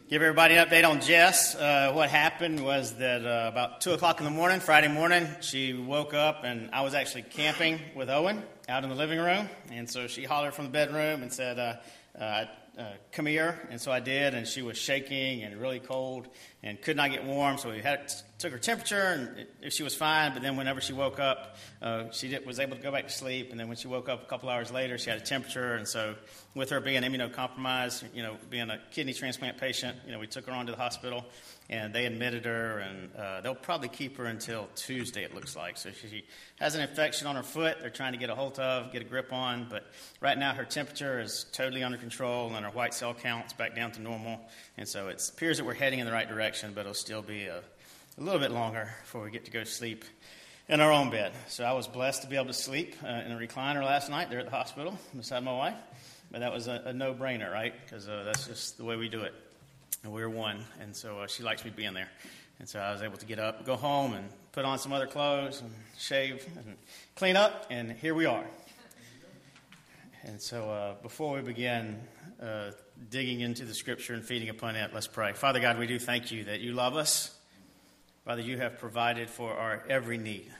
Give everybody an update on Jess. What happened was that about 2 o'clock in the morning, Friday morning, she woke up and I was actually camping with Owen out in the living room. And so she hollered from the bedroom and said, come here. And so I did, and she was shaking and really cold and could not get warm. So we took her temperature, and she was fine. But then whenever she woke up, she was able to go back to sleep. And then when she woke up a couple hours later, she had a temperature. And so with her being immunocompromised, being a kidney transplant patient, we took her on to the hospital, and they admitted her. And they'll probably keep her until Tuesday, it looks like. So she has an infection on her foot they're trying to get a grip on. But right now her temperature is totally under control, and her white cell count's back down to normal. And so it appears that we're heading in the right direction, but it'll still be a little bit longer before we get to go sleep in our own bed. So I was blessed to be able to sleep in a recliner last night there at the hospital beside my wife. But that was a no-brainer, right? Because that's just the way we do it. And we're one. And so she likes me being there. And so I was able to get up, go home, and put on some other clothes, and shave, and clean up, and here we are. And so before we begin digging into the Scripture and feeding upon it, let's pray. Father God, we do thank you that you love us. Father, you have provided for our every need.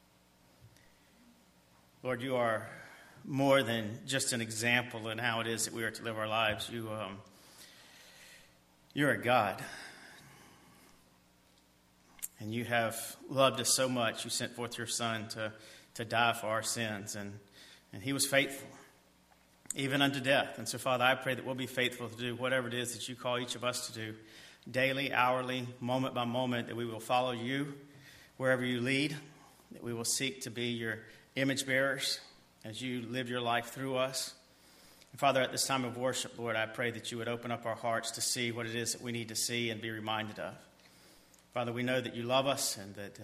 Lord, you are more than just an example in how it is that we are to live our lives. You're a God. And you have loved us so much. You sent forth your Son to die for our sins. And he was faithful, even unto death. And so, Father, I pray that we'll be faithful to do whatever it is that you call each of us to do, daily, hourly, moment by moment, that we will follow you wherever you lead, that we will seek to be your image bearers as you live your life through us. And Father, at this time of worship, Lord, I pray that you would open up our hearts to see what it is that we need to see and be reminded of. Father, we know that you love us and that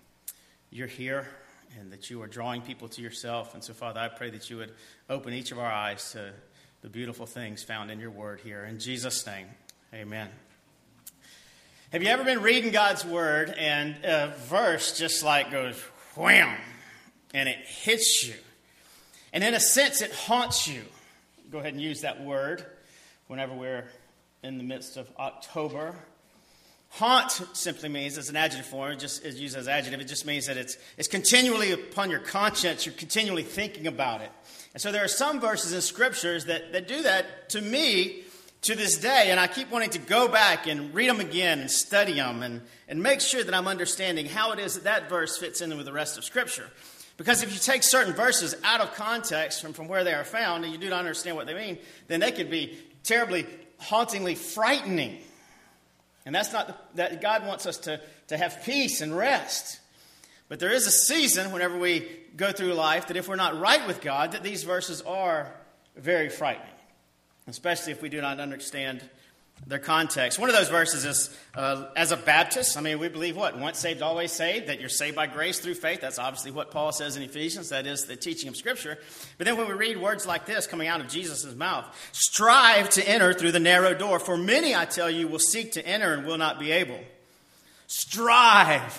you're here and that you are drawing people to yourself. And so, Father, I pray that you would open each of our eyes to the beautiful things found in your word here. In Jesus' name, amen. Have you ever been reading God's word and a verse just like goes wham, and it hits you? And in a sense, it haunts you. Go ahead and use that word whenever we're in the midst of October. Haunt simply means, as an adjective form, just is used as adjective, it just means that it's continually upon your conscience, you're continually thinking about it. And so there are some verses in Scriptures that do that to me to this day, and I keep wanting to go back and read them again and study them and make sure that I'm understanding how it is that verse fits in with the rest of Scripture. Because if you take certain verses out of context from where they are found and you do not understand what they mean, then they could be terribly, hauntingly frightening. And that's not that God wants us to have peace and rest. But there is a season whenever we go through life that if we're not right with God, that these verses are very frightening. Especially if we do not understand their context. One of those verses is, as a Baptist, we believe what? Once saved, always saved, that you're saved by grace through faith. That's obviously what Paul says in Ephesians. That is the teaching of Scripture. But then when we read words like this coming out of Jesus' mouth, strive to enter through the narrow door. For many, I tell you, will seek to enter and will not be able. Strive.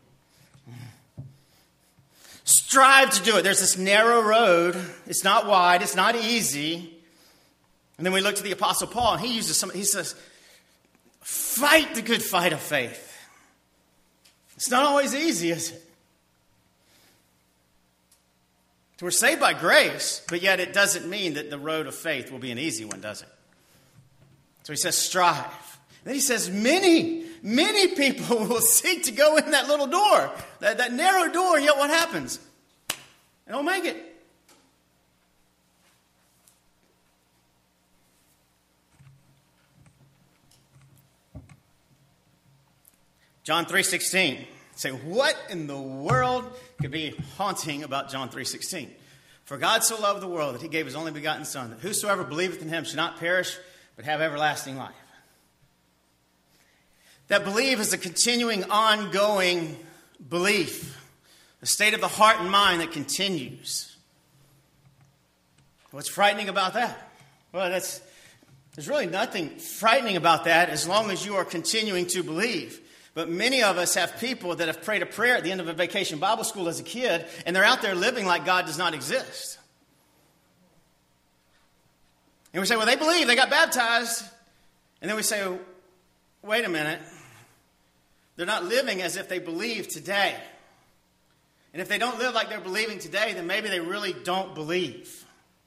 Strive to do it. There's this narrow road. It's not wide. It's not easy. And then we look to the Apostle Paul, and he says, fight the good fight of faith. It's not always easy, is it? So we're saved by grace, but yet it doesn't mean that the road of faith will be an easy one, does it? So he says, strive. Then he says, many people will seek to go in that little door, that narrow door, and yet what happens? They don't make it. John 3:16. Say, what in the world could be haunting about John 3:16? For God so loved the world that he gave his only begotten Son, that whosoever believeth in him should not perish, but have everlasting life. That belief is a continuing, ongoing belief. The state of the heart and mind that continues. What's frightening about that? Well, there's really nothing frightening about that as long as you are continuing to believe. But many of us have people that have prayed a prayer at the end of a vacation Bible school as a kid, and they're out there living like God does not exist. And we say, well, they believe, they got baptized. And then we say, wait a minute. They're not living as if they believe today. And if they don't live like they're believing today, then maybe they really don't believe.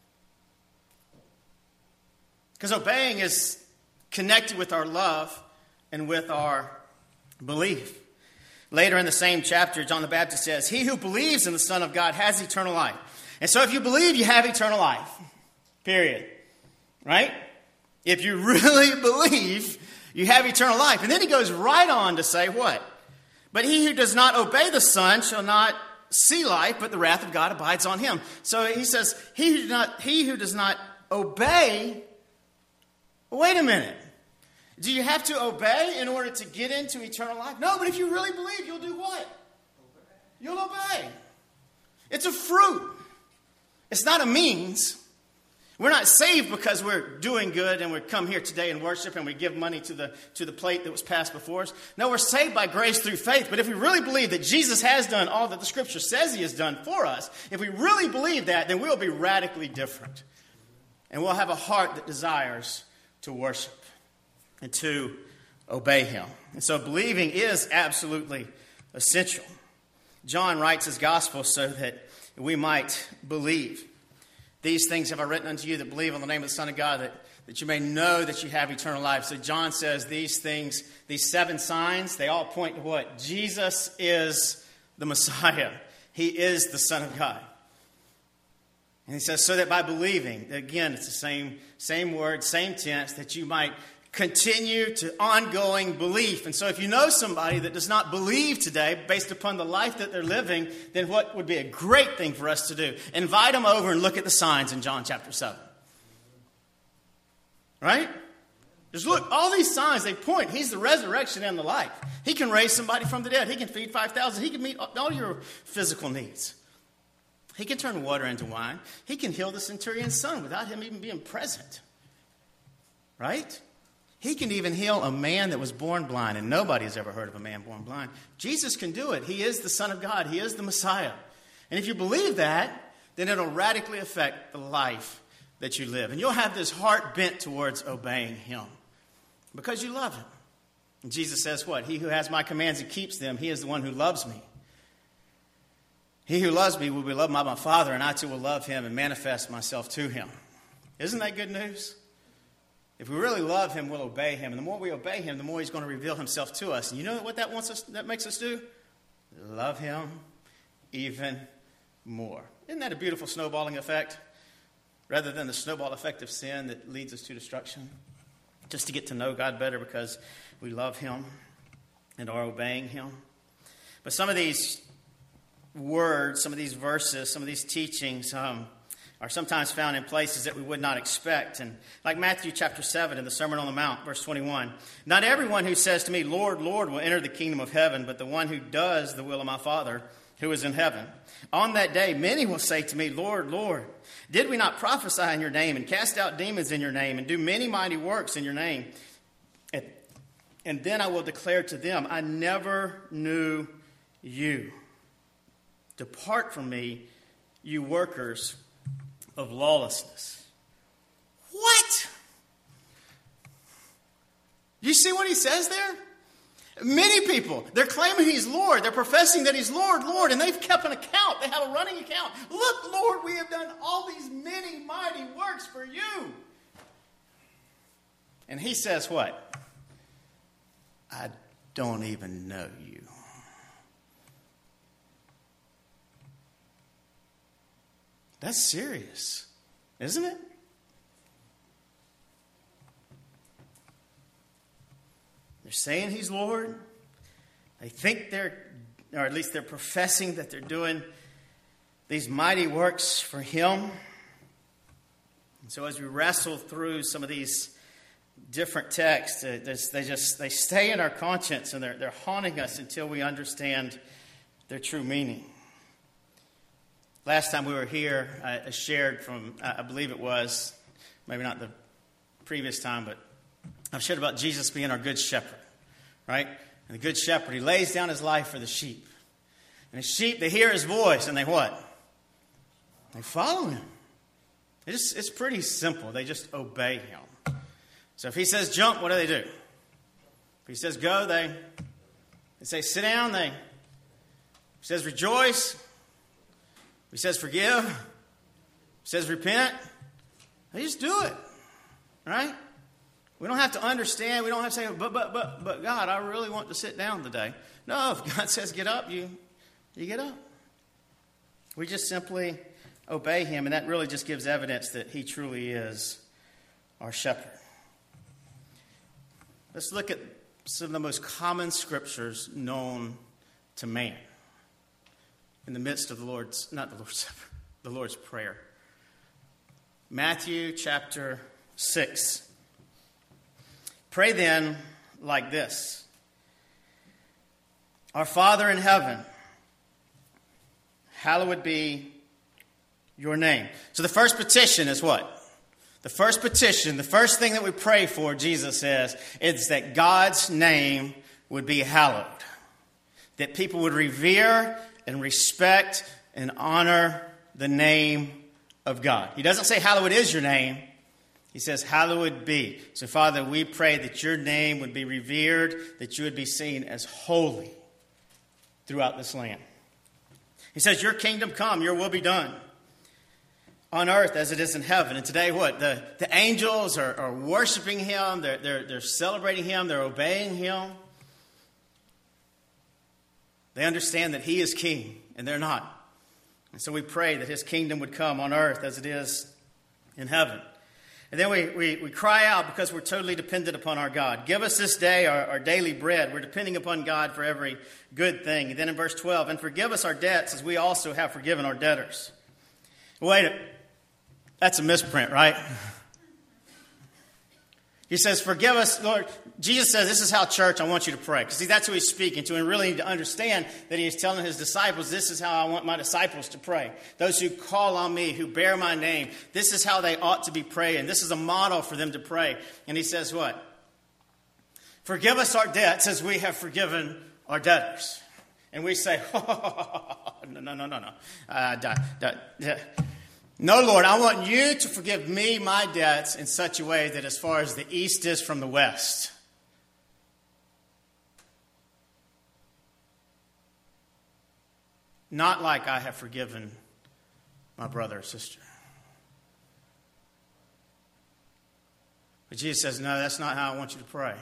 Because obeying is connected with our love and with our belief. Later in the same chapter, John the Baptist says, "He who believes in the Son of God has eternal life." And so if you believe, you have eternal life. Period. Right? If you really believe, you have eternal life. And then he goes right on to say what? "But he who does not obey the Son shall not see life, but the wrath of God abides on him." So he says, he who does not obey. Wait a minute. Do you have to obey in order to get into eternal life? No, but if you really believe, you'll do what? You'll obey. It's a fruit. It's not a means. We're not saved because we're doing good and we come here today and worship and we give money to the plate that was passed before us. No, we're saved by grace through faith. But if we really believe that Jesus has done all that the Scripture says he has done for us, if we really believe that, then we'll be radically different. And we'll have a heart that desires to worship and to obey him. And so believing is absolutely essential. John writes his gospel so that we might believe. "These things have I written unto you that believe on the name of the Son of God, that you may know that you have eternal life." So John says these things, these 7 signs, they all point to what? Jesus is the Messiah. He is the Son of God. And he says, so that by believing, again, it's the same word, same tense, that you might continue to ongoing belief. And so if you know somebody that does not believe today based upon the life that they're living, then what would be a great thing for us to do? Invite them over and look at the signs in John chapter 7. Right? Just look, all these signs, they point. He's the resurrection and the life. He can raise somebody from the dead. He can feed 5,000. He can meet all your physical needs. He can turn water into wine. He can heal the centurion's son without him even being present. Right? He can even heal a man that was born blind, and nobody has ever heard of a man born blind. Jesus can do it. He is the Son of God. He is the Messiah. And if you believe that, then it'll radically affect the life that you live. And you'll have this heart bent towards obeying him because you love him. And Jesus says what? "He who has my commands and keeps them, he is the one who loves me. He who loves me will be loved by my Father, and I too will love him and manifest myself to him." Isn't that good news? If we really love him, we'll obey him. And the more we obey him, the more he's going to reveal himself to us. And you know what that makes us do? Love him even more. Isn't that a beautiful snowballing effect? Rather than the snowball effect of sin that leads us to destruction. Just to get to know God better because we love him and are obeying him. But some of these words, some of these verses, some of these teachings are sometimes found in places that we would not expect. And like Matthew chapter 7 in the Sermon on the Mount, verse 21. "Not everyone who says to me, 'Lord, Lord,' will enter the kingdom of heaven, but the one who does the will of my Father who is in heaven. On that day, many will say to me, 'Lord, Lord, did we not prophesy in your name and cast out demons in your name and do many mighty works in your name?' And then I will declare to them, 'I never knew you. Depart from me, you workers of lawlessness.'" What? You see what he says there? Many people, they're claiming he's Lord. They're professing that he's Lord, Lord, and they've kept an account. They have a running account. "Look, Lord, we have done all these many mighty works for you." And he says what? "I don't even know you." That's serious, isn't it? They're saying he's Lord. They think or at least they're professing that they're doing these mighty works for him. And so as we wrestle through some of these different texts, they stay in our conscience and they're haunting us until we understand their true meaning. Last time we were here, I shared from, I believe it was, maybe not the previous time, but I shared about Jesus being our good shepherd, right? And the good shepherd, he lays down his life for the sheep. And the sheep, they hear his voice, and they what? They follow him. It's pretty simple. They just obey him. So if he says jump, what do? If he says go, they say sit down. He says rejoice. He says forgive. He says repent. They just do it, right? We don't have to understand. We don't have to say, but God, I really want to sit down today. No, if God says get up, you get up. We just simply obey him, and that really just gives evidence that he truly is our shepherd. Let's look at some of the most common scriptures known to man in the midst of the Lord's Prayer. Matthew chapter 6. Pray then like this. Our Father in heaven, hallowed be your name. So the first petition is what? The first petition, the first thing that we pray for, Jesus says, is that God's name would be hallowed. That people would revere and respect and honor the name of God. He doesn't say hallowed is your name. He says hallowed be. So Father, we pray that your name would be revered, that you would be seen as holy throughout this land. He says your kingdom come, your will be done on earth as it is in heaven. And today what? The angels are worshiping him. They're celebrating him. They're obeying him. They understand that he is king and they're not. And so we pray that his kingdom would come on earth as it is in heaven. And then we cry out because we're totally dependent upon our God. Give us this day our daily bread. We're depending upon God for every good thing. And then in verse 12, and forgive us our debts as we also have forgiven our debtors. Wait, that's a misprint, right? He says, forgive us, Lord. Jesus says, this is how, church, I want you to pray. Because see, that's who he's speaking to. And really need to understand that he is telling his disciples, this is how I want my disciples to pray. Those who call on me, who bear my name, this is how they ought to be praying. This is a model for them to pray. And he says what? Forgive us our debts as we have forgiven our debtors. And we say, no. No, Lord, I want you to forgive me my debts in such a way that as far as the east is from the west. Not like I have forgiven my brother or sister. But Jesus says, no, that's not how I want you to pray.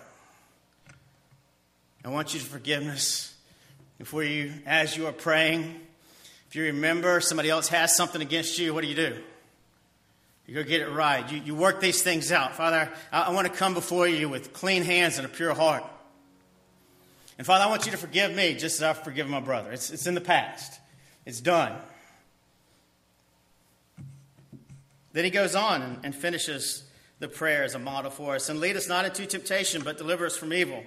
I want you to forgiveness before you, as you are praying. If you remember somebody else has something against you, what do? You go get it right. You work these things out. Father, I want to come before you with clean hands and a pure heart. And Father, I want you to forgive me just as I've forgiven my brother. It's in the past. It's done. Then he goes on and finishes the prayer as a model for us. And lead us not into temptation, but deliver us from evil.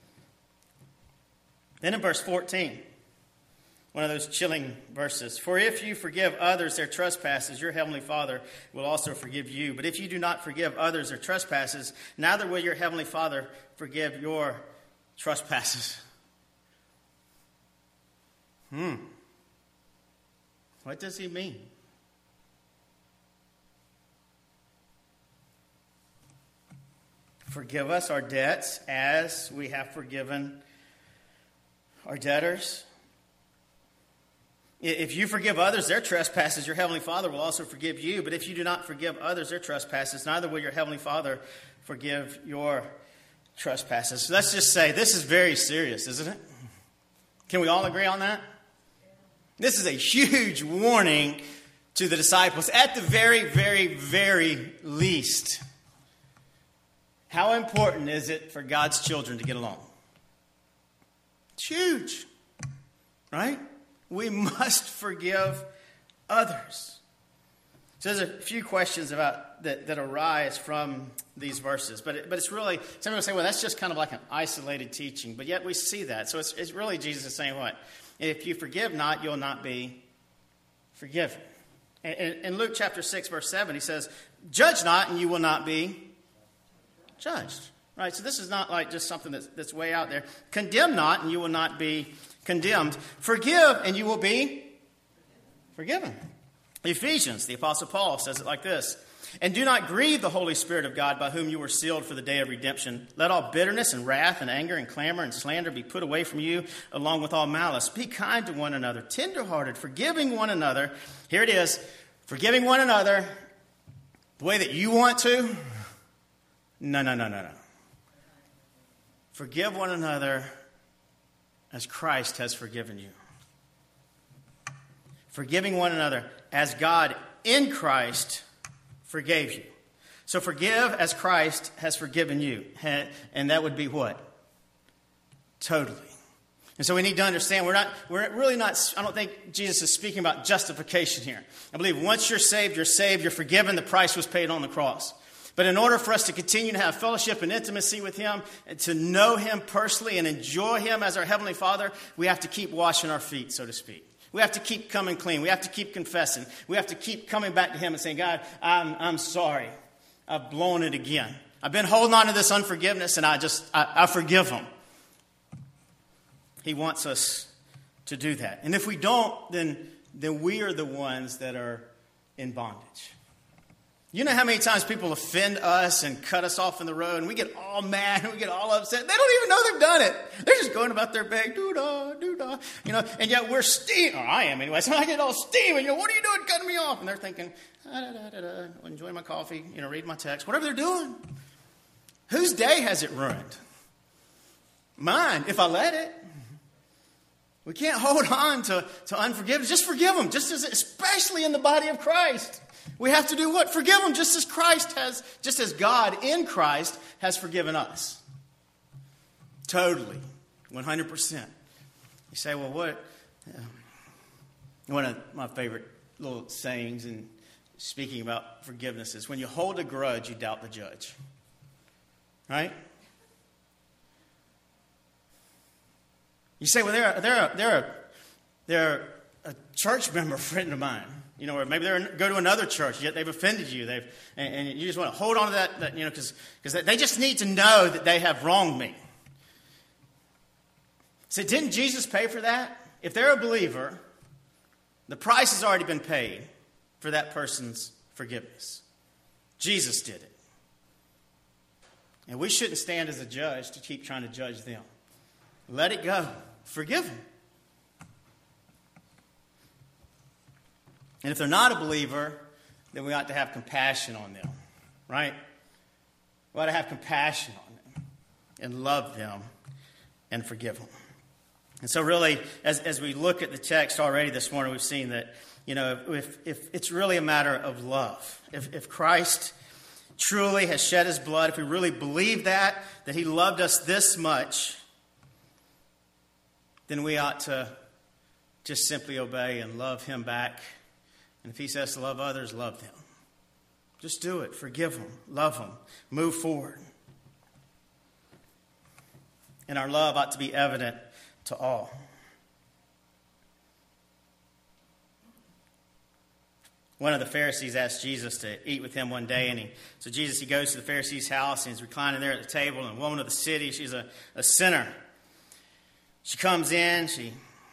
Then in verse 14, one of those chilling verses. For if you forgive others their trespasses, your heavenly Father will also forgive you. But if you do not forgive others their trespasses, neither will your heavenly Father forgive your trespasses. What does he mean? Forgive us our debts as we have forgiven our debtors. If you forgive others their trespasses, your heavenly Father will also forgive you. But if you do not forgive others their trespasses, neither will your heavenly Father forgive your trespasses. So let's just say this is very serious, isn't it? Can we all agree on that? This is a huge warning to the disciples, at the very, very, very least. How important is it for God's children to get along? It's huge, right? We must forgive others. So there's a few questions about that arise from these verses, but it's really, some people say, well, that's just kind of like an isolated teaching, but yet we see that. So it's really Jesus is saying what? If you forgive not, you'll not be forgiven. In Luke chapter 6, verse 7, he says, judge not, and you will not be judged. Right? So this is not like just something that's way out there. Condemn not, and you will not be condemned. Forgive, and you will be forgiven. Ephesians, the Apostle Paul says it like this. And do not grieve the Holy Spirit of God, by whom you were sealed for the day of redemption. Let all bitterness and wrath and anger and clamor and slander be put away from you, along with all malice. Be kind to one another, tenderhearted, forgiving one another. Here it is, forgiving one another the way that you want to. No. Forgive one another as Christ has forgiven you. Forgiving one another as God in Christ forgave you. So forgive as Christ has forgiven you. And that would be what? Totally. And so we need to understand, we're really not, I don't think Jesus is speaking about justification here. I believe once you're saved, you're forgiven, the price was paid on the cross. But in order for us to continue to have fellowship and intimacy with Him, and to know Him personally and enjoy Him as our Heavenly Father, we have to keep washing our feet, so to speak. We have to keep coming clean. We have to keep confessing. We have to keep coming back to Him and saying, God, I'm sorry. I've blown it again. I've been holding on to this unforgiveness, and I forgive Him. He wants us to do that. And if we don't, then we are the ones that are in bondage. You know how many times people offend us and cut us off in the road, and we get all mad and we get all upset. They don't even know they've done it. They're just going about their bag, doo-dah, doo-dah. And yet we're steaming. Or I am anyway. So I get all steaming. What are you doing cutting me off? And they're thinking, enjoying my coffee, reading my text, whatever they're doing. Whose day has it ruined? Mine, if I let it. We can't hold on to unforgiveness. Just forgive them, especially in the body of Christ. We have to do what? Forgive them just as God in Christ has forgiven us. Totally. 100%. You say, well, what? One of my favorite little sayings in speaking about forgiveness is, when you hold a grudge, you doubt the judge. Right? You say, well, they're a church member friend of mine. Or maybe they go to another church, yet they've offended you. And you just want to hold on to that because they just need to know that they have wronged me. So didn't Jesus pay for that? If they're a believer, the price has already been paid for that person's forgiveness. Jesus did it. And we shouldn't stand as a judge to keep trying to judge them. Let it go. Forgive them. And if they're not a believer, then we ought to have compassion on them, right? We ought to have compassion on them and love them and forgive them. And so really, as we look at the text already this morning, we've seen that, if it's really a matter of love. If Christ truly has shed His blood, if we really believe that He loved us this much, then we ought to just simply obey and love Him back. And if He says to love others, love them. Just do it. Forgive them. Love them. Move forward. And our love ought to be evident to all. One of the Pharisees asked Jesus to eat with him one day. And so Jesus goes to the Pharisee's house, and he's reclining there at the table. And a woman of the city, she's a sinner. She comes in, she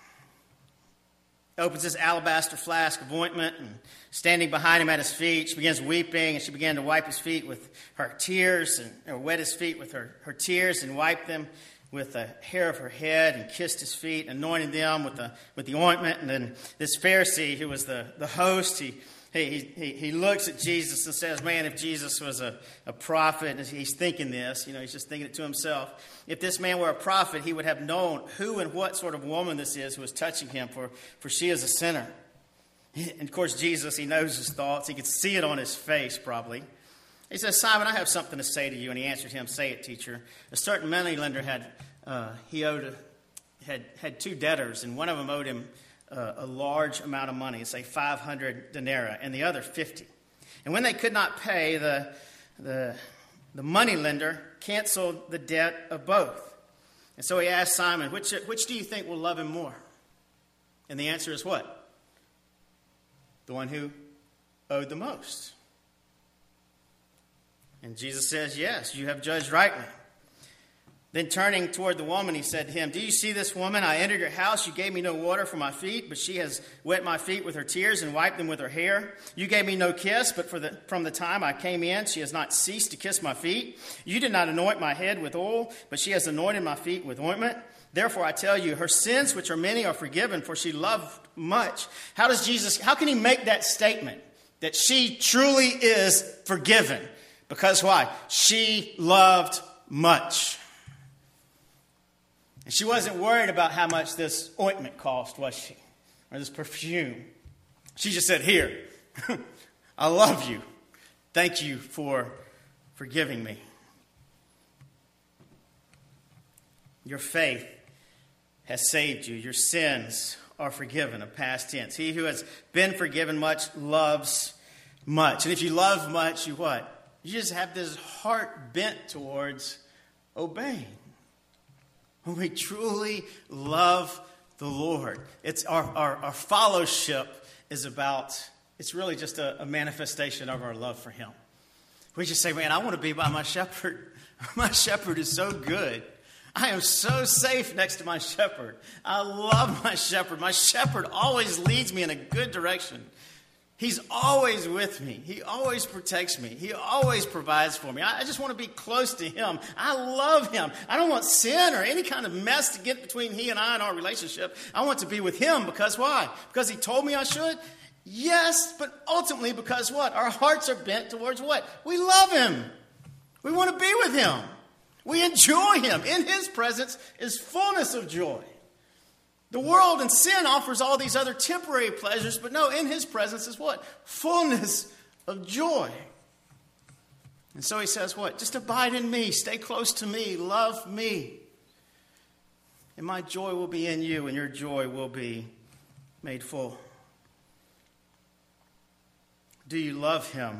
opens this alabaster flask of ointment, and standing behind him at his feet, she begins weeping, and she began to wipe his feet with her tears, or wet his feet with her tears, and wiped them with the hair of her head, and kissed his feet, anointing them with the ointment. And then this Pharisee, who was the host, he looks at Jesus and says, man, if Jesus was a prophet, and he's thinking this, he's just thinking it to himself. If this man were a prophet, he would have known who and what sort of woman this is who is touching him, for she is a sinner. And of course, Jesus, he knows his thoughts. He could see it on his face, probably. He says, Simon, I have something to say to you. And he answered him, say it, teacher. A certain moneylender had two debtors, and one of them owed him a large amount of money, say 500 denarii, and the other 50. And when they could not pay, the moneylender canceled the debt of both. And so he asked Simon, which do you think will love him more? And the answer is what? The one who owed the most. And Jesus says, yes, you have judged rightly. Then turning toward the woman, he said to him, do you see this woman? I entered your house. You gave me no water for my feet, but she has wet my feet with her tears and wiped them with her hair. You gave me no kiss, but from the time I came in, she has not ceased to kiss my feet. You did not anoint my head with oil, but she has anointed my feet with ointment. Therefore, I tell you, her sins, which are many, are forgiven, for she loved much. How can he make that statement that she truly is forgiven? Because why? She loved much. And she wasn't worried about how much this ointment cost, was she? Or this perfume. She just said, here, I love you. Thank you for forgiving me. Your faith has saved you. Your sins are forgiven, a past tense. He who has been forgiven much loves much. And if you love much, you what? You just have this heart bent towards obeying. When we truly love the Lord, it's our fellowship is about, it's really just a manifestation of our love for him. We just say, man, I want to be by my shepherd. My shepherd is so good. I am so safe next to my shepherd. I love my shepherd. My shepherd always leads me in a good direction. He's always with me. He always protects me. He always provides for me. I just want to be close to him. I love him. I don't want sin or any kind of mess to get between he and I in our relationship. I want to be with him because why? Because he told me I should? Yes, but ultimately because what? Our hearts are bent towards what? We love him. We want to be with him. We enjoy him. In his presence is fullness of joy. The world and sin offers all these other temporary pleasures, but no, in his presence is what? Fullness of joy. And so he says what? Just abide in me, stay close to me, love me. And my joy will be in you, and your joy will be made full. Do you love him?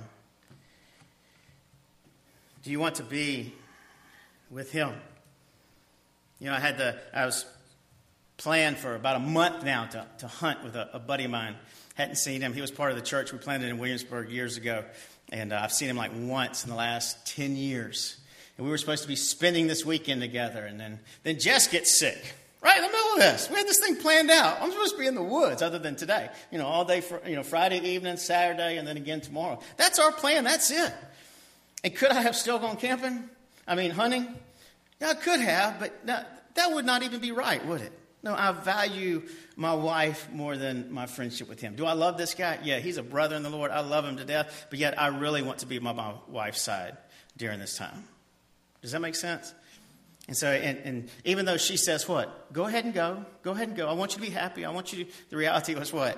Do you want to be with him? You know, I was planned for about a month now to hunt with a buddy of mine. Hadn't seen him. He was part of the church we planted in Williamsburg years ago. And I've seen him like once in the last 10 years. And we were supposed to be spending this weekend together. And then Jess gets sick. Right in the middle of this. We had this thing planned out. I'm supposed to be in the woods other than today. You know, all day, Friday evening, Saturday, and then again tomorrow. That's our plan. That's it. And could I have still gone camping? Hunting? Yeah, I could have, but that would not even be right, would it? No, I value my wife more than my friendship with him. Do I love this guy? Yeah, he's a brother in the Lord. I love him to death. But yet I really want to be by my wife's side during this time. Does that make sense? And so, and even though she says what? Go ahead and go. Go ahead and go. I want you to be happy. I want you to... The reality was what?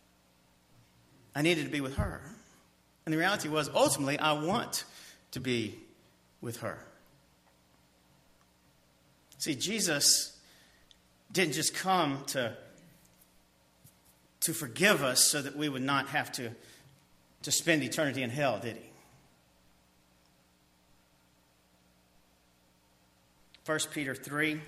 I needed to be with her. And the reality was, ultimately, I want to be with her. See, Jesus didn't just come to forgive us so that we would not have to spend eternity in hell, did he? 1 Peter 3.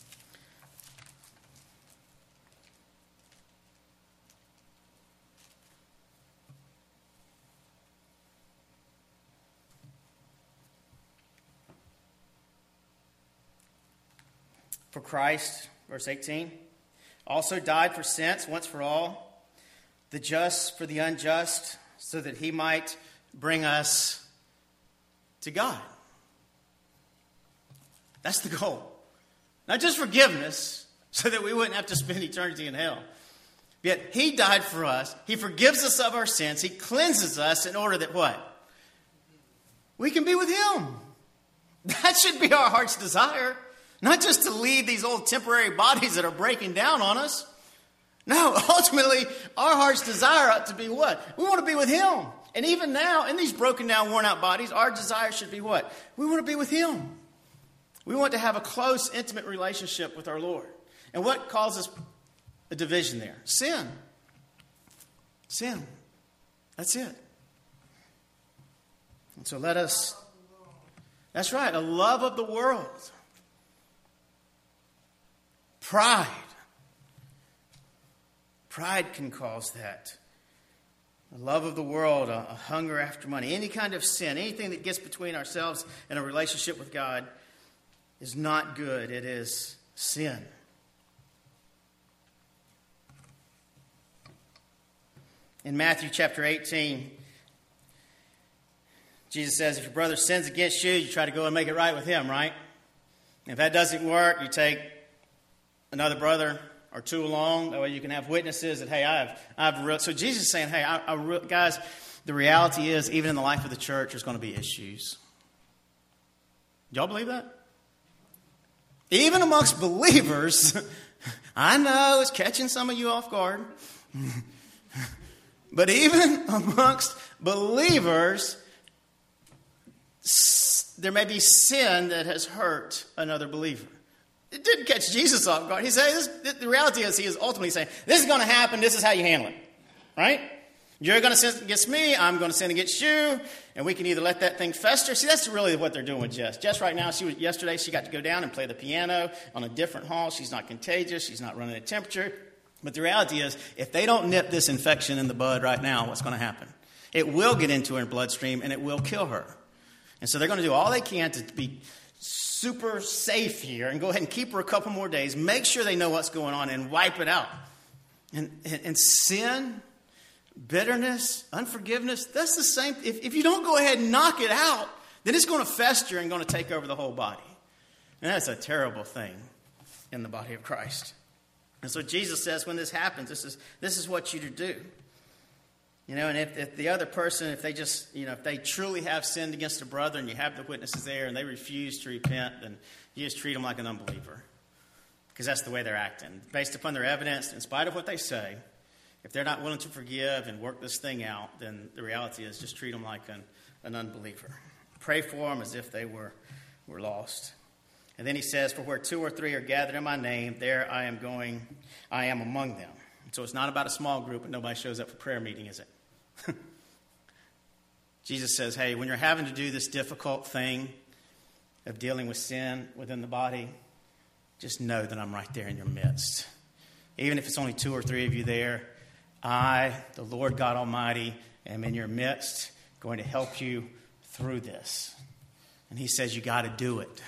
For Christ, verse 18, also died for sins once for all, the just for the unjust, so that he might bring us to God. That's the goal. Not just forgiveness, so that we wouldn't have to spend eternity in hell. Yet he died for us. He forgives us of our sins. He cleanses us in order that what? We can be with him. That should be our heart's desire. Not just to leave these old temporary bodies that are breaking down on us. No, ultimately, our heart's desire ought to be what? We want to be with him. And even now, in these broken down, worn out bodies, our desire should be what? We want to be with him. We want to have a close, intimate relationship with our Lord. And what causes a division there? Sin. Sin. That's it. And so let us... That's right, a love of the world. Pride. Pride can cause that. A love of the world, a hunger after money, any kind of sin, anything that gets between ourselves and a relationship with God is not good. It is sin. In Matthew chapter 18, Jesus says, if your brother sins against you, you try to go and make it right with him, right? And if that doesn't work, you take another brother or two along. That way you can have witnesses that, hey, so Jesus is saying, hey, guys, the reality is, even in the life of the church, there's going to be issues. Y'all believe that? Even amongst believers, I know it's catching some of you off guard. But even amongst believers, there may be sin that has hurt another believer. It didn't catch Jesus off guard. He says, the reality is, he is ultimately saying, this is going to happen, this is how you handle it. Right? You're going to sin against me, I'm going to sin against you, and we can either let that thing fester. See, that's really what they're doing with Jess. Jess right now, yesterday she got to go down and play the piano on a different hall. She's not contagious, she's not running a temperature. But the reality is, if they don't nip this infection in the bud right now, what's going to happen? It will get into her bloodstream and it will kill her. And so they're going to do all they can to be super safe here and go ahead and keep her a couple more days, make sure they know what's going on and wipe it out. And sin, bitterness, unforgiveness, that's the same. If you don't go ahead and knock it out, then it's going to fester and going to take over the whole body. And that's a terrible thing in the body of Christ. And so Jesus says, when this happens, this is what you to do. You know, and if the other person, if they just, if they truly have sinned against a brother and you have the witnesses there and they refuse to repent, then you just treat them like an unbeliever. Because that's the way they're acting. Based upon their evidence, in spite of what they say, if they're not willing to forgive and work this thing out, then the reality is just treat them like an unbeliever. Pray for them as if they were lost. And then he says, for where 2 or 3 are gathered in my name, there I am among them. So it's not about a small group and nobody shows up for prayer meeting, is it? Jesus says, hey, when you're having to do this difficult thing of dealing with sin within the body, just know that I'm right there in your midst. Even if it's only 2 or 3 of you there, I, the Lord God Almighty, am in your midst, going to help you through this. And he says, you got to do it.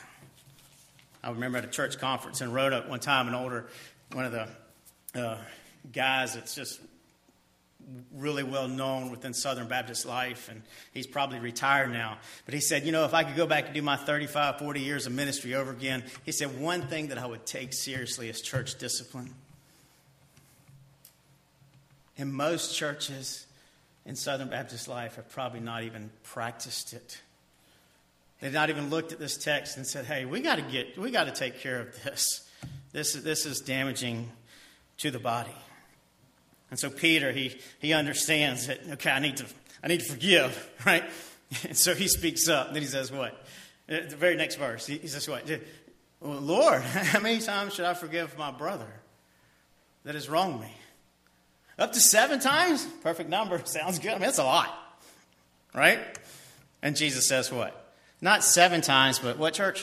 I remember at a church conference in Rhoda one time, one of the guys that's just really well known within Southern Baptist life, and he's probably retired now. But he said, if I could go back and do my 35, 40 years of ministry over again, he said, one thing that I would take seriously is church discipline. And most churches in Southern Baptist life have probably not even practiced it. They've not even looked at this text and said, hey, we got to take care of this. This is damaging to the body. And so Peter, he understands that, okay, I need to forgive, right? And so he speaks up. Then he says what? The very next verse, he says what? Well, Lord, how many times should I forgive my brother that has wronged me? Up to 7 times? Perfect number. Sounds good. I mean, that's a lot, right? And Jesus says what? Not 7 times, but what, church?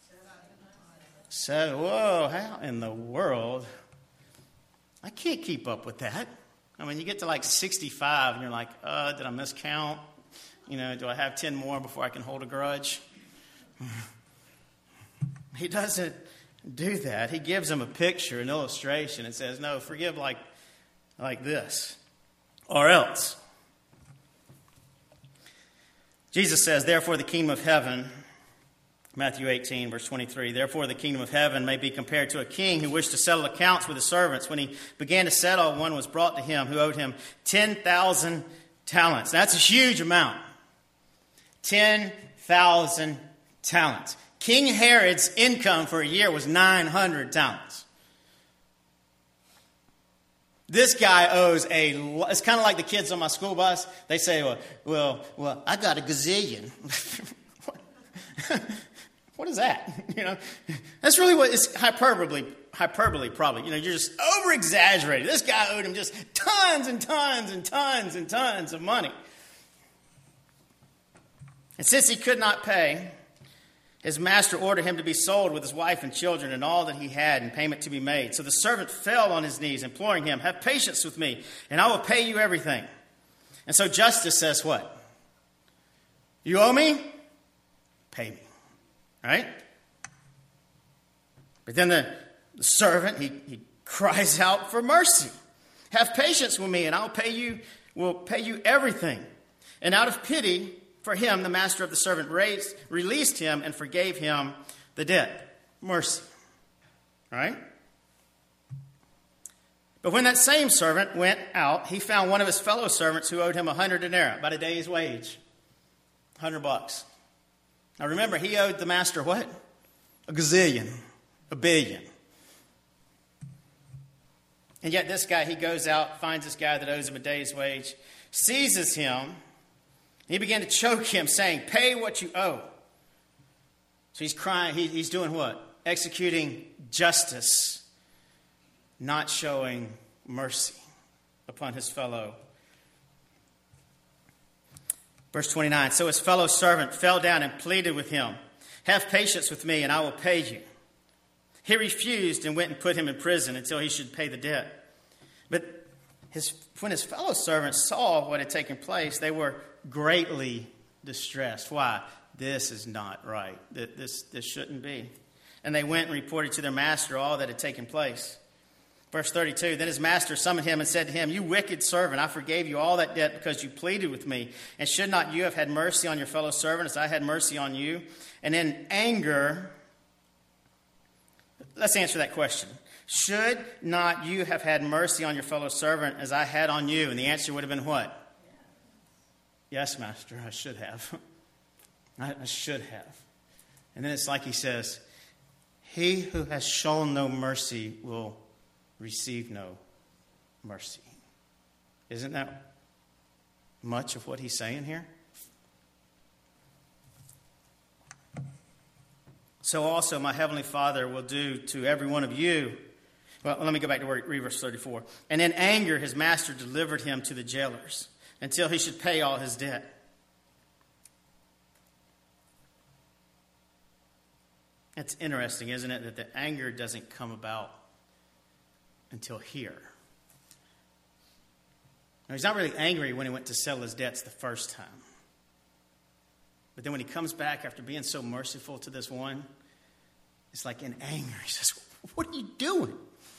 7. Whoa, how in the world? I can't keep up with that. I mean, you get to like 65 and you're like, did I miscount? Do I have 10 more before I can hold a grudge? He doesn't do that. He gives them a picture, an illustration, and says, no, forgive like this, or else. Jesus says, therefore the kingdom of heaven, Matthew 18, verse 23, therefore the kingdom of heaven may be compared to a king who wished to settle accounts with his servants. When he began to settle, one was brought to him who owed him 10,000 talents. That's a huge amount. 10,000 talents. King Herod's income for a year was 900 talents. This guy owes it's kind of like the kids on my school bus. They say, well, I got a gazillion. What is that? That's really what it's hyperbole probably. You're just over-exaggerating. This guy owed him just tons and tons and tons and tons of money. And since he could not pay, his master ordered him to be sold with his wife and children and all that he had and payment to be made. So the servant fell on his knees, imploring him, have patience with me, and I will pay you everything. And so justice says what? You owe me? Pay me. Right? But then the servant, he cries out for mercy. Have patience with me, and will pay you everything. And out of pity for him, the master of the servant released him and forgave him the debt. Mercy. Right? But when that same servant went out, he found one of his fellow servants who owed him 100 denarii, about a day's wage. $100. Now remember, he owed the master what? A gazillion. A billion. And yet this guy, he goes out, finds this guy that owes him a day's wage, seizes him. He began to choke him, saying, pay what you owe. So he's crying. He's doing what? Executing justice, not showing mercy upon his fellow. Verse 29, so his fellow servant fell down and pleaded with him, have patience with me and I will pay you. He refused and went and put him in prison until he should pay the debt. But when his fellow servants saw what had taken place, they were greatly distressed. Why? This is not right. This shouldn't be. And they went and reported to their master all that had taken place. Verse 32, then his master summoned him and said to him, you wicked servant, I forgave you all that debt because you pleaded with me. And should not you have had mercy on your fellow servant as I had mercy on you? And in anger, let's answer that question. Should not you have had mercy on your fellow servant as I had on you? And the answer would have been what? Yes, master, I should have. I should have. And then it's like he says, he who has shown no mercy will receive no mercy. Isn't that much of what he's saying here? So also my heavenly Father will do to every one of you. Well, let me go back to read verse 34. And in anger his master delivered him to the jailers until he should pay all his debt. It's interesting, isn't it, that the anger doesn't come about until here. Now, he's not really angry when he went to settle his debts the first time. But then when he comes back after being so merciful to this one, it's like in anger. He says, what are you doing?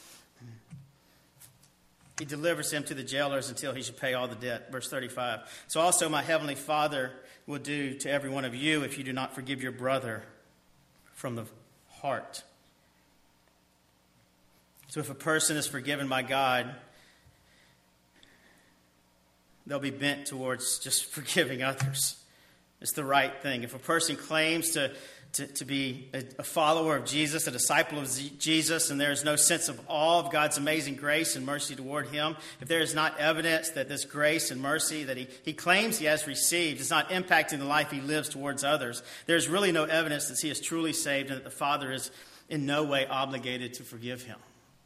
He delivers him to the jailers until he should pay all the debt. Verse 35. So also my heavenly Father will do to every one of you if you do not forgive your brother from the heart. So if a person is forgiven by God, they'll be bent towards just forgiving others. It's the right thing. If a person claims to be a follower of Jesus, a disciple of Jesus, and there is no sense of awe of God's amazing grace and mercy toward him, if there is not evidence that this grace and mercy that he claims he has received is not impacting the life he lives towards others, there's really no evidence that he is truly saved and that the Father is in no way obligated to forgive him.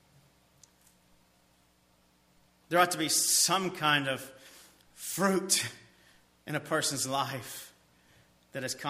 There ought to be some kind of fruit in a person's life that has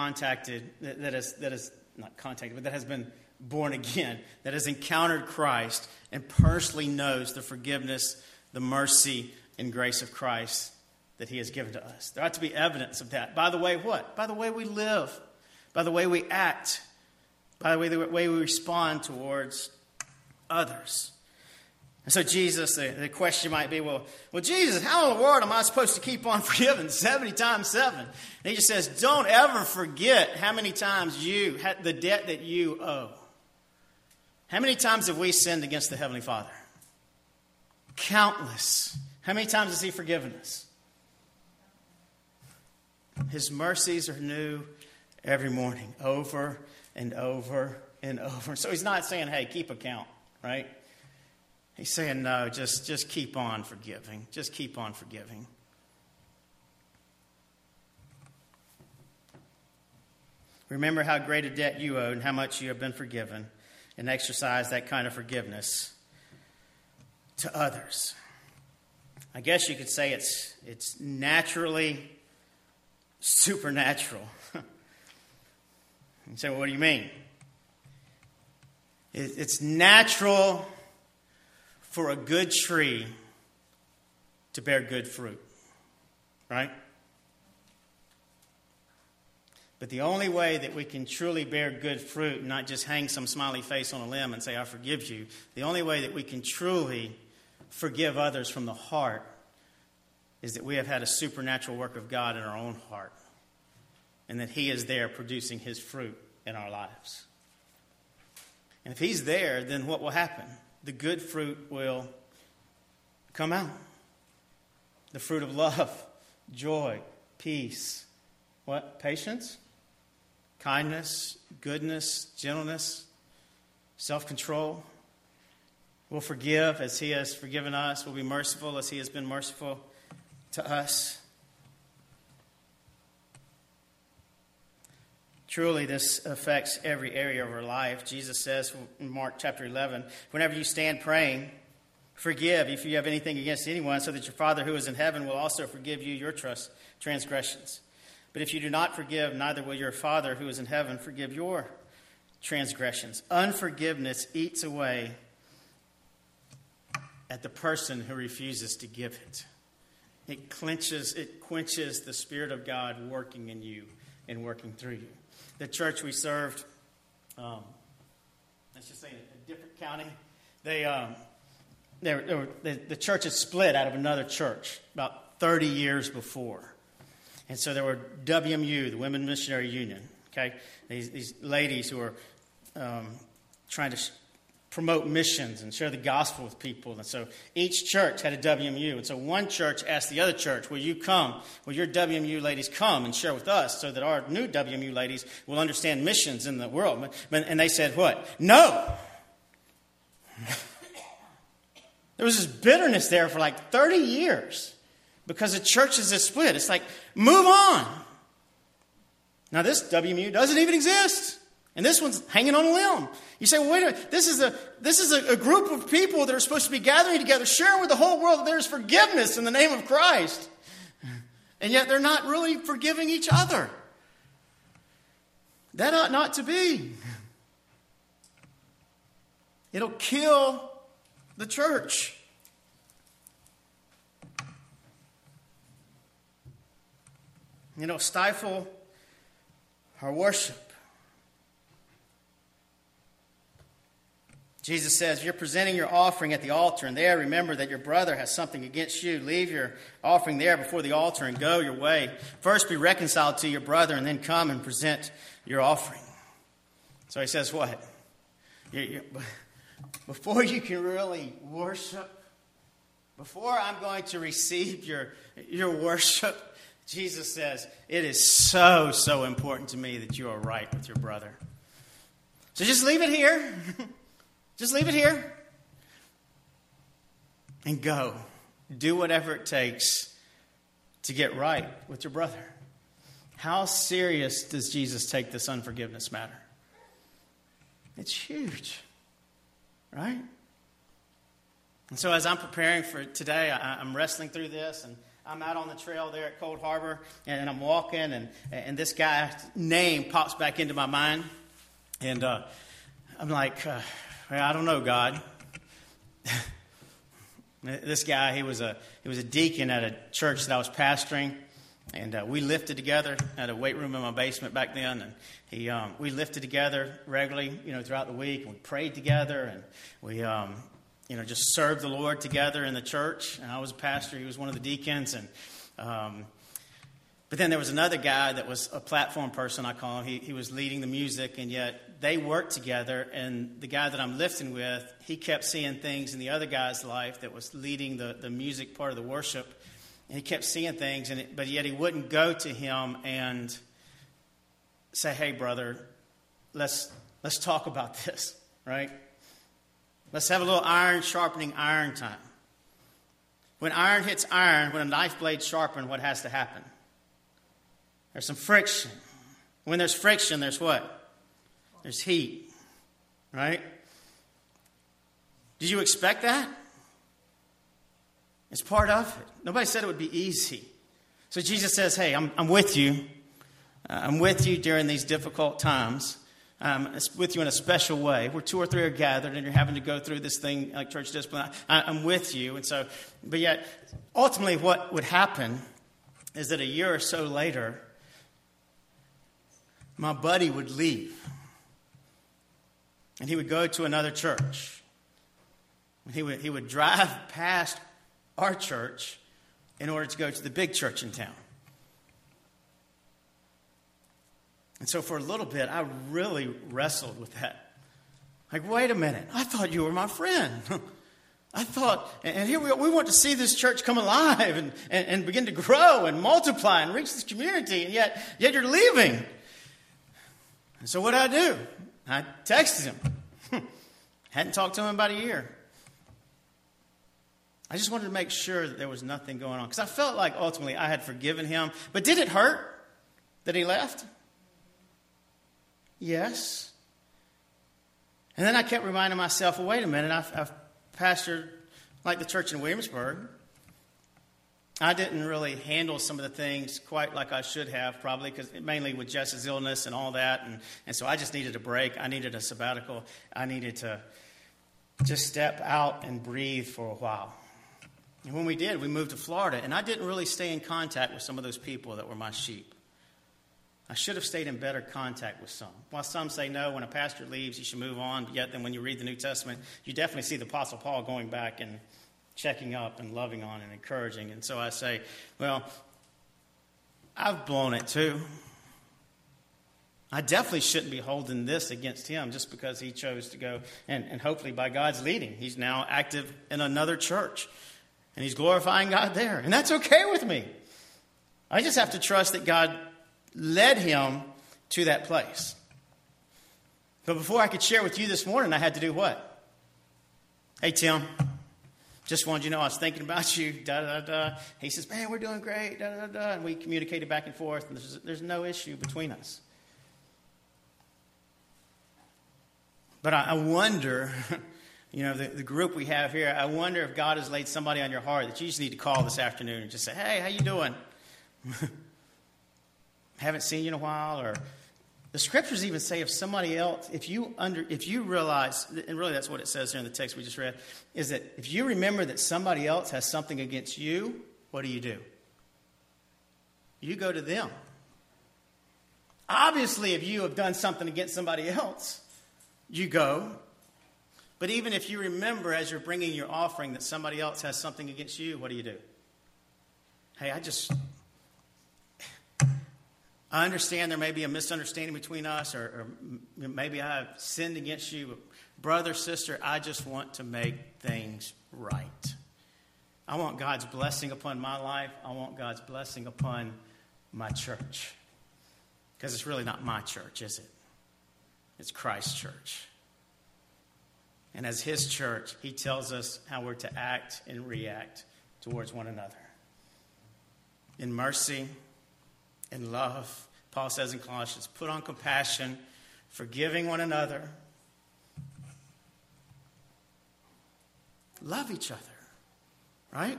that has been born again, that has encountered Christ and personally knows the forgiveness, the mercy, and grace of Christ that he has given to us. There ought to be evidence of that. By the way, what? By the way we live, by the way we act, by the way we respond towards others. And so Jesus, the question might be, well, Jesus, how in the world am I supposed to keep on forgiving 70 times 7? And he just says, don't ever forget how many times you had the debt that you owe. How many times have we sinned against the Heavenly Father? Countless. How many times has he forgiven us? His mercies are new every morning, over and over and over. So he's not saying, hey, keep account, right? He's saying, no, just keep on forgiving. Just keep on forgiving. Remember how great a debt you owed and how much you have been forgiven, and exercise that kind of forgiveness to others. I guess you could say it's naturally supernatural. You say, well, what do you mean? It's natural for a good tree to bear good fruit, right? But the only way that we can truly bear good fruit, and not just hang some smiley face on a limb and say, I forgive you, the only way that we can truly forgive others from the heart is that we have had a supernatural work of God in our own heart, and that He is there producing His fruit in our lives. And if He's there, then what will happen? The good fruit will come out. The fruit of love, joy, peace, what? Patience, kindness, goodness, gentleness, self-control. We'll forgive as He has forgiven us. We'll be merciful as He has been merciful to us. Truly, this affects every area of our life. Jesus says in Mark chapter 11, whenever you stand praying, forgive if you have anything against anyone, so that your Father who is in heaven will also forgive you your transgressions. But if you do not forgive, neither will your Father who is in heaven forgive your transgressions. Unforgiveness eats away at the person who refuses to give it. It quenches the Spirit of God working in you and working through you. The church we served, let's just say in a different county, the church had split out of another church about 30 years before. And so there were WMU, the Women Missionary Union, okay? These ladies who are trying to promote missions and share the gospel with people. And so each church had a WMU. And so one church asked the other church, will you come? Will your WMU ladies come and share with us so that our new WMU ladies will understand missions in the world? And they said, what? No! There was this bitterness there for like 30 years because the churches have split. It's like, move on. Now this WMU doesn't even exist. And this one's hanging on a limb. You say, well, wait a minute. This is a group of people that are supposed to be gathering together, sharing with the whole world that there's forgiveness in the name of Christ. And yet they're not really forgiving each other. That ought not to be. It'll kill the church. It'll stifle our worship. Jesus says, if you're presenting your offering at the altar and there remember that your brother has something against you, leave your offering there before the altar and go your way. First be reconciled to your brother and then come and present your offering. So he says what? Before you can really worship, before I'm going to receive your worship, Jesus says, it is so important to me that you are right with your brother. So just leave it here. Just leave it here and go. Do whatever it takes to get right with your brother. How serious does Jesus take this unforgiveness matter? It's huge, right? And so as I'm preparing for today, I'm wrestling through this, and I'm out on the trail there at Cold Harbor, and I'm walking, and this guy's name pops back into my mind. And I'm like... I don't know, God. This guy, he was a deacon at a church that I was pastoring, and we lifted together at a weight room in my basement back then, and we lifted together regularly, throughout the week, and we prayed together, and we, just served the Lord together in the church. And I was a pastor; he was one of the deacons, and but then there was another guy that was a platform person, I call him. He was leading the music, and yet they worked together. And the guy that I'm lifting with, he kept seeing things in the other guy's life that was leading the music part of the worship. And he kept seeing things, but yet he wouldn't go to him and say, hey, brother, let's talk about this, right? Let's have a little iron sharpening iron time. When iron hits iron, when a knife blade's sharpened, what has to happen? There's some friction. When there's friction, there's what? There's heat, right? Did you expect that? It's part of it. Nobody said it would be easy. So Jesus says, hey, I'm with you. I'm with you during these difficult times. It's with you in a special way. Where 2 or 3 are gathered and you're having to go through this thing like church discipline. I'm with you. And so, but yet, ultimately what would happen is that a year or so later, my buddy would leave. And he would go to another church. He would drive past our church in order to go to the big church in town. And so for a little bit, I really wrestled with that. Like, wait a minute, I thought you were my friend. I thought, and here we want to see this church come alive and begin to grow and multiply and reach this community, and yet you're leaving. And so what did I do? I texted him. Hadn't talked to him in about a year. I just wanted to make sure that there was nothing going on. Because I felt like ultimately I had forgiven him. But did it hurt that he left? Yes. And then I kept reminding myself, well, wait a minute, I've pastored like the church in Williamsburg. I didn't really handle some of the things quite like I should have, probably, because mainly with Jess's illness and all that. And so I just needed a break. I needed a sabbatical. I needed to just step out and breathe for a while. And when we did, we moved to Florida. And I didn't really stay in contact with some of those people that were my sheep. I should have stayed in better contact with some. While some say no, when a pastor leaves, you should move on. But yet then when you read the New Testament, you definitely see the Apostle Paul going back and checking up and loving on and encouraging. And so I say, well, I've blown it too. I definitely shouldn't be holding this against him just because he chose to go. And hopefully by God's leading, he's now active in another church. And he's glorifying God there. And that's okay with me. I just have to trust that God led him to that place. But before I could share with you this morning, I had to do what? Hey, Tim, just wanted you to know I was thinking about you, da-da-da-da. He says, man, we're doing great, da-da-da-da. And we communicated back and forth, and there's no issue between us. But I wonder, the group we have here, I wonder if God has laid somebody on your heart that you just need to call this afternoon and just say, hey, how you doing? Haven't seen you in a while. Or the scriptures even say if somebody else, if you realize, and really that's what it says here in the text we just read, is that if you remember that somebody else has something against you, what do? You go to them. Obviously, if you have done something against somebody else, you go. But even if you remember as you're bringing your offering that somebody else has something against you, what do? Hey, I understand there may be a misunderstanding between us, or maybe I have sinned against you. But brother, sister, I just want to make things right. I want God's blessing upon my life. I want God's blessing upon my church. Because it's really not my church, is it? It's Christ's church. And as his church, he tells us how we're to act and react towards one another. In mercy, in love, Paul says in Colossians, put on compassion, forgiving one another. Love each other, right?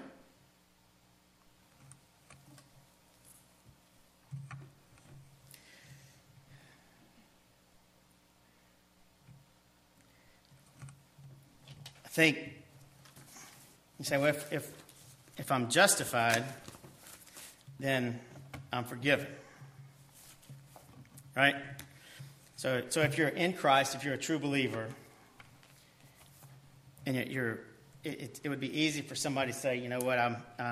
I think you say, well, if I'm justified, then I'm forgiven. Right? So if you're in Christ, if you're a true believer, and it would be easy for somebody to say, you know what,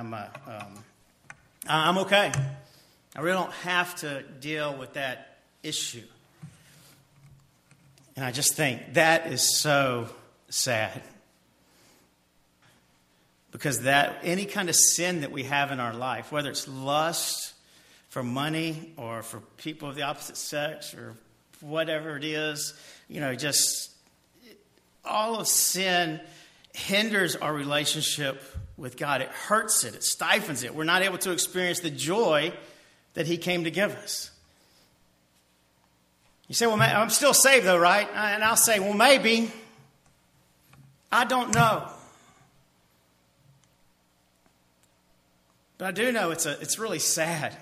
I'm okay. I really don't have to deal with that issue. And I just think that is so sad. Because that any kind of sin that we have in our life, whether it's lust for money or for people of the opposite sex or whatever it is, just all of sin hinders our relationship with God. It hurts it. It stifles it. We're not able to experience the joy that he came to give us. You say, well, I'm still saved though, right? And I'll say, well, maybe. I don't know. But I do know it's really sad.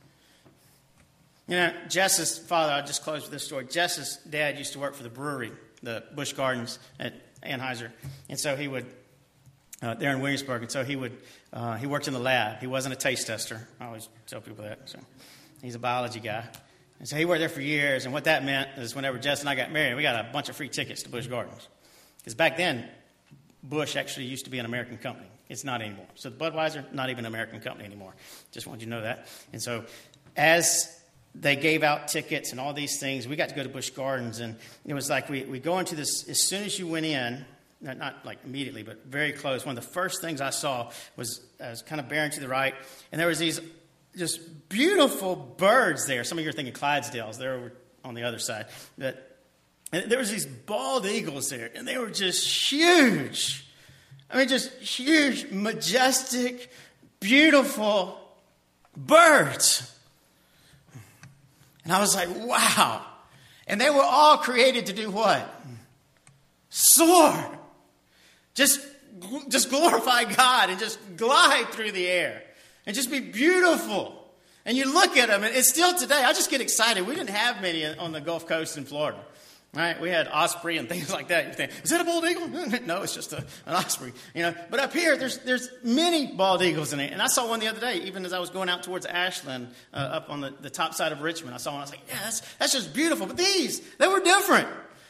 Jess's father, I'll just close with this story. Jess's dad used to work for the brewery, the Busch Gardens at Anheuser. And so he would, there in Williamsburg, and so he worked in the lab. He wasn't a taste tester. I always tell people that. So he's a biology guy. And so he worked there for years, and what that meant is whenever Jess and I got married, we got a bunch of free tickets to Busch Gardens. Because back then, Busch actually used to be an American company. It's not anymore. So the Budweiser, not even an American company anymore. Just wanted you to know that. And so as they gave out tickets and all these things, we got to go to Busch Gardens, and it was like we go into this, as soon as you went in, not like immediately, but very close. One of the first things I saw was I was kind of bearing to the right, and there was these just beautiful birds there. Some of you are thinking Clydesdales. They're over on the other side. But there was these bald eagles there, and they were just huge. I mean, just huge, majestic, beautiful birds. And I was like, wow. And they were all created to do what? Soar. Just glorify God and just glide through the air. And just be beautiful. And you look at them, and it's still today. I just get excited. We didn't have many on the Gulf Coast in Florida. Right? We had osprey and things like that. You think, is that a bald eagle? No, it's just an osprey. But up here, there's many bald eagles in it. And I saw one the other day, even as I was going out towards Ashland, up on the top side of Richmond. I saw one. I was like, yeah, that's just beautiful. But these, they were different.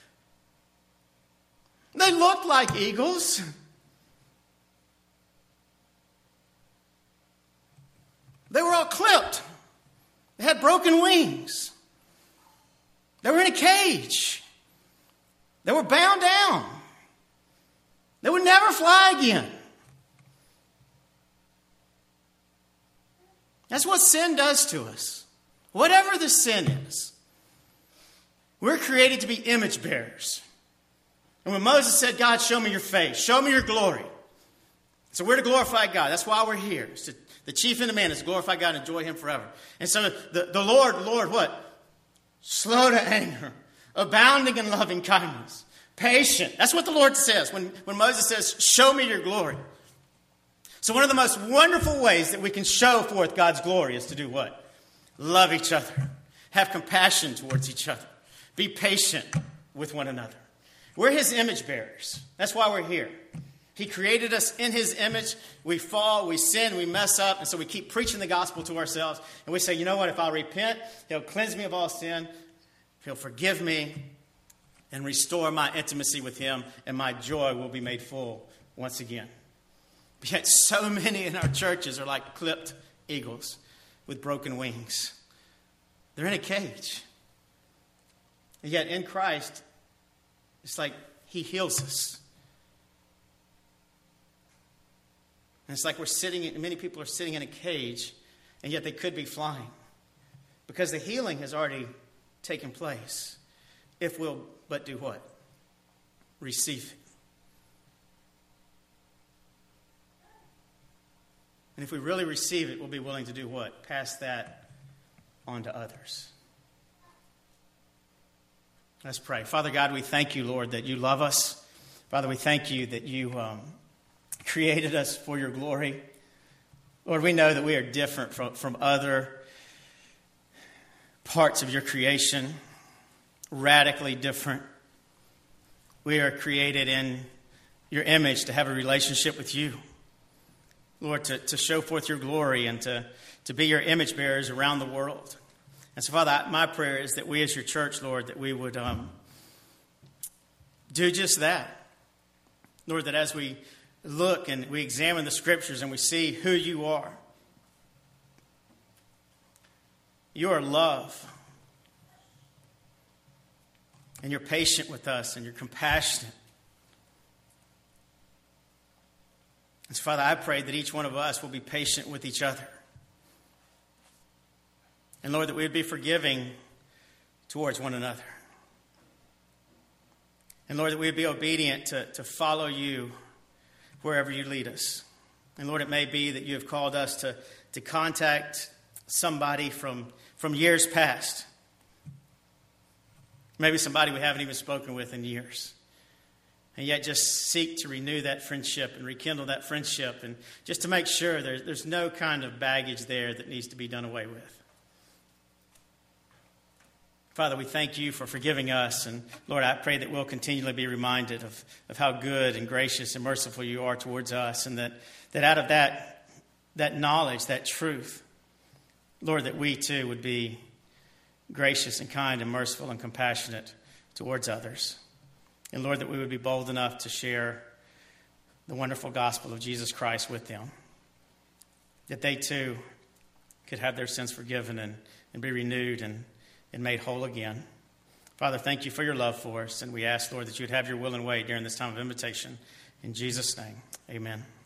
They looked like eagles. They were all clipped. They had broken wings. They were in a cage. They were bound down. They would never fly again. That's what sin does to us. Whatever the sin is, we're created to be image bearers. And when Moses said, God, show me your face, show me your glory. So we're to glorify God. That's why we're here. The chief end of man is to glorify God and enjoy him forever. And so the Lord, what? Slow to anger, abounding in loving kindness, patient. That's what the Lord says when Moses says, show me your glory. So one of the most wonderful ways that we can show forth God's glory is to do what? Love each other. Have compassion towards each other. Be patient with one another. We're his image bearers. That's why we're here. He created us in his image. We fall, we sin, we mess up. And so we keep preaching the gospel to ourselves. And we say, you know what? If I'll repent, he'll cleanse me of all sin. He'll forgive me and restore my intimacy with him. And my joy will be made full once again. But yet so many in our churches are like clipped eagles with broken wings. They're in a cage. And yet in Christ, it's like he heals us. And it's like many people are sitting in a cage, and yet they could be flying. Because the healing has already taken place. If we'll but do what? Receive it. And if we really receive it, we'll be willing to do what? Pass that on to others. Let's pray. Father God, we thank you, Lord, that you love us. Father, we thank you that you created us for your glory. Lord, we know that we are different from other parts of your creation, radically different. We are created in your image to have a relationship with you. Lord, to show forth your glory and to be your image bearers around the world. And so, Father, my prayer is that we as your church, Lord, that we would do just that. Lord, that as we look and we examine the scriptures and we see who you are. You are love. And you're patient with us and you're compassionate. And so, Father, I pray that each one of us will be patient with each other. And Lord, that we would be forgiving towards one another. And Lord, that we would be obedient to follow you wherever you lead us. And Lord, it may be that you have called us to contact somebody from years past. Maybe somebody we haven't even spoken with in years. And yet just seek to renew that friendship and rekindle that friendship and just to make sure there's no kind of baggage there that needs to be done away with. Father, we thank you for forgiving us. And Lord, I pray that we'll continually be reminded of how good and gracious and merciful you are towards us. And that out of that knowledge, that truth, Lord, that we too would be gracious and kind and merciful and compassionate towards others. And Lord, that we would be bold enough to share the wonderful gospel of Jesus Christ with them, that they too could have their sins forgiven and be renewed and made whole again. Father, thank you for your love for us, and we ask, Lord, that you would have your will and way during this time of invitation. In Jesus' name, amen.